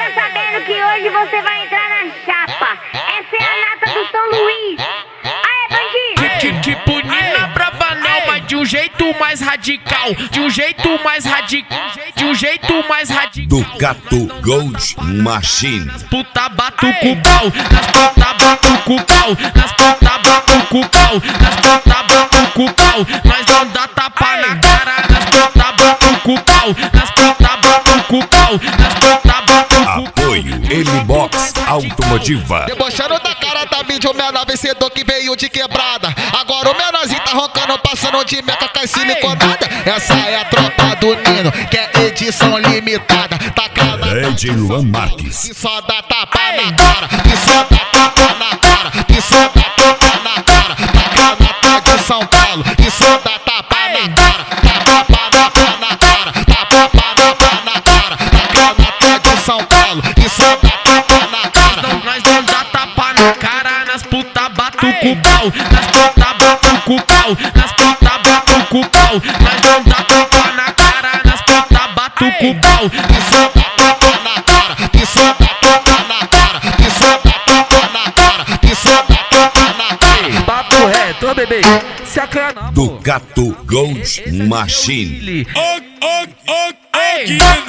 Fica sabendo que hoje você vai entrar na chapa. Essa é a nata do São Luís. Aê, bandido! Tipo, Nina Bravanel, mas de um jeito mais radical. De um jeito mais radical. De um jeito mais radical. Ducato Gold Machine. Puta batuco o pau, nas puta batuco o pau, nas puta batuco o pau, nas puta batuco o pau. Nós não dá tapa na cara, nas puta batuco o pau, nas puta batuco o pau, nas puta batuco o pau. Apoio M-Box Automotiva. Debochando da cara da mídia, o menor vencedor que veio de quebrada. Agora o menorzinho tá roncando, passando de meca com a siliconada. Essa é a tropa do Nino, que é edição limitada. Ed Luan Marques. Que só dá tapa na cara, que só dá tapa na cara, que só dá tapa na cara. Tá de São Paulo, que só dá tapa na cara, tá tapa na cara, tá tapa na cara. Tá de São Paulo, que só dá tapa na cara. Nós não dá tapa na cara, nas puta batuco o pau, nas puta batuco o pau, nas puta batuco o pau. Nós não dá tapa na cara, nas puta batuco o pau. Que só dá tapa na cara, que só dá tapa na cara, que só dá tapa na cara, que só dá tapa na cara. Papo reto, ô bebê, sacana. Ducato Gold Machine. Aqui